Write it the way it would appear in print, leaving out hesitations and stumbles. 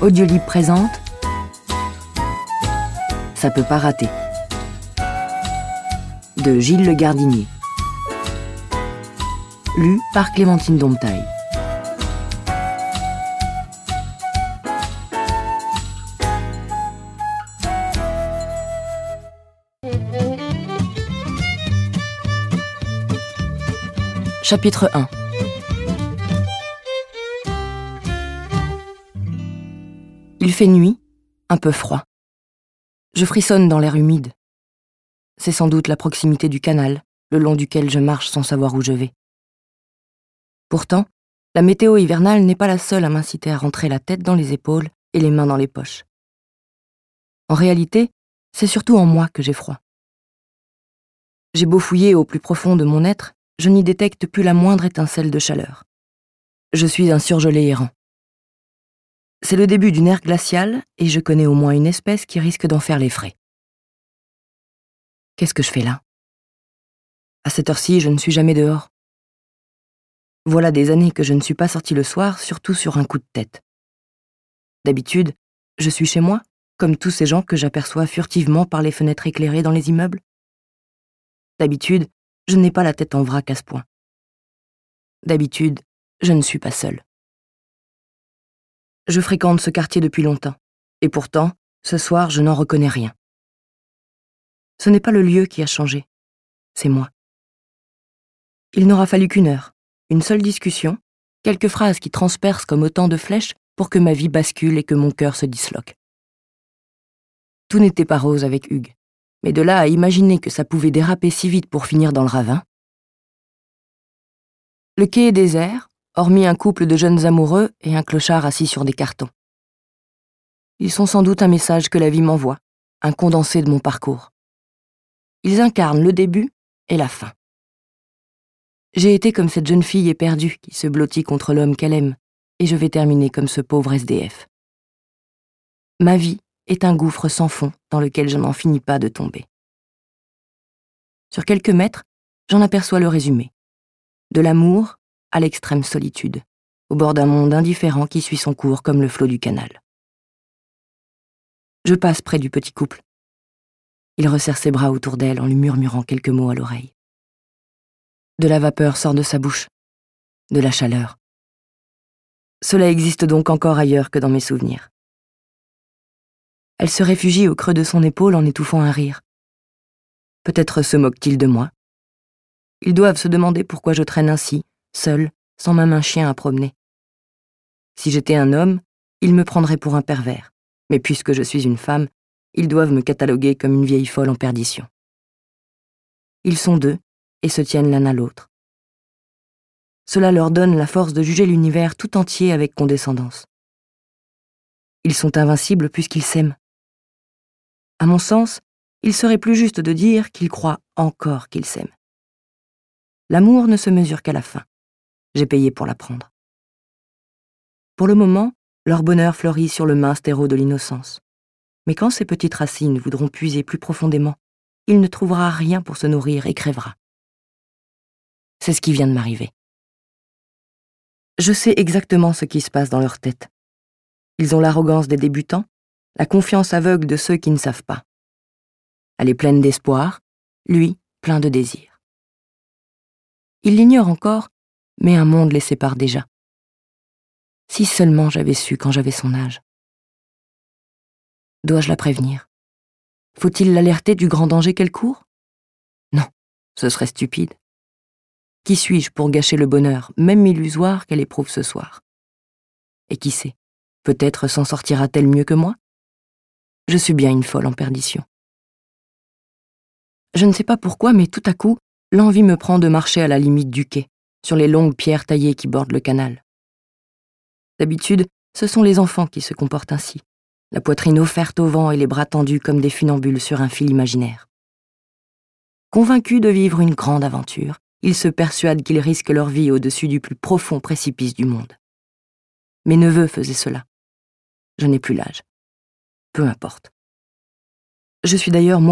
Audiolib présente Ça peut pas rater de Gilles Le Gardinier. Lu par Clémentine Domptaille. Chapitre 1. Il fait nuit, un peu froid. Je frissonne dans l'air humide. C'est sans doute la proximité du canal, le long duquel je marche sans savoir où je vais. Pourtant, la météo hivernale n'est pas la seule à m'inciter à rentrer la tête dans les épaules et les mains dans les poches. En réalité, c'est surtout en moi que j'ai froid. J'ai beau fouiller au plus profond de mon être, je n'y détecte plus la moindre étincelle de chaleur. Je suis un surgelé errant. C'est le début d'une ère glaciale et je connais au moins une espèce qui risque d'en faire les frais. Qu'est-ce que je fais là? À cette heure-ci, je ne suis jamais dehors. Voilà des années que je ne suis pas sortie le soir, surtout sur un coup de tête. D'habitude, je suis chez moi, comme tous ces gens que j'aperçois furtivement par les fenêtres éclairées dans les immeubles. D'habitude, je n'ai pas la tête en vrac à ce point. D'habitude, je ne suis pas seule. Je fréquente ce quartier depuis longtemps, et pourtant, ce soir, je n'en reconnais rien. Ce n'est pas le lieu qui a changé, c'est moi. Il n'aura fallu qu'une heure, une seule discussion, quelques phrases qui transpercent comme autant de flèches pour que ma vie bascule et que mon cœur se disloque. Tout n'était pas rose avec Hugues, mais de là à imaginer que ça pouvait déraper si vite pour finir dans le ravin. Le quai est désert, hormis un couple de jeunes amoureux et un clochard assis sur des cartons. Ils sont sans doute un message que la vie m'envoie, un condensé de mon parcours. Ils incarnent le début et la fin. J'ai été comme cette jeune fille éperdue qui se blottit contre l'homme qu'elle aime, et je vais terminer comme ce pauvre SDF. Ma vie est un gouffre sans fond dans lequel je n'en finis pas de tomber. Sur quelques mètres, j'en aperçois le résumé. De l'amour à l'extrême solitude, au bord d'un monde indifférent qui suit son cours comme le flot du canal. Je passe près du petit couple. Il resserre ses bras autour d'elle en lui murmurant quelques mots à l'oreille. De la vapeur sort de sa bouche, de la chaleur. Cela existe donc encore ailleurs que dans mes souvenirs. Elle se réfugie au creux de son épaule en étouffant un rire. Peut-être se moque-t-il de moi. Ils doivent se demander pourquoi je traîne ainsi, seul, sans même un chien à promener. Si j'étais un homme, ils me prendraient pour un pervers, mais puisque je suis une femme, ils doivent me cataloguer comme une vieille folle en perdition. Ils sont deux et se tiennent l'un à l'autre. Cela leur donne la force de juger l'univers tout entier avec condescendance. Ils sont invincibles puisqu'ils s'aiment. À mon sens, il serait plus juste de dire qu'ils croient encore qu'ils s'aiment. L'amour ne se mesure qu'à la fin. J'ai payé pour l'apprendre. Pour le moment, leur bonheur fleurit sur le mince terreau de l'innocence. Mais quand ces petites racines voudront puiser plus profondément, il ne trouvera rien pour se nourrir et crèvera. C'est ce qui vient de m'arriver. Je sais exactement ce qui se passe dans leur tête. Ils ont l'arrogance des débutants, la confiance aveugle de ceux qui ne savent pas. Elle est pleine d'espoir, lui, plein de désir. Il l'ignore encore, mais un monde les sépare déjà. Si seulement j'avais su quand j'avais son âge. Dois-je la prévenir? Faut-il l'alerter du grand danger qu'elle court? Non, ce serait stupide. Qui suis-je pour gâcher le bonheur, même illusoire, qu'elle éprouve ce soir? Et qui sait, peut-être s'en sortira-t-elle mieux que moi? Je suis bien une folle en perdition. Je ne sais pas pourquoi, mais tout à coup, l'envie me prend de marcher à la limite du quai, sur les longues pierres taillées qui bordent le canal. D'habitude, ce sont les enfants qui se comportent ainsi, la poitrine offerte au vent et les bras tendus comme des funambules sur un fil imaginaire. Convaincus de vivre une grande aventure, ils se persuadent qu'ils risquent leur vie au-dessus du plus profond précipice du monde. Mes neveux faisaient cela. Je n'ai plus l'âge. Peu importe. Je suis d'ailleurs moi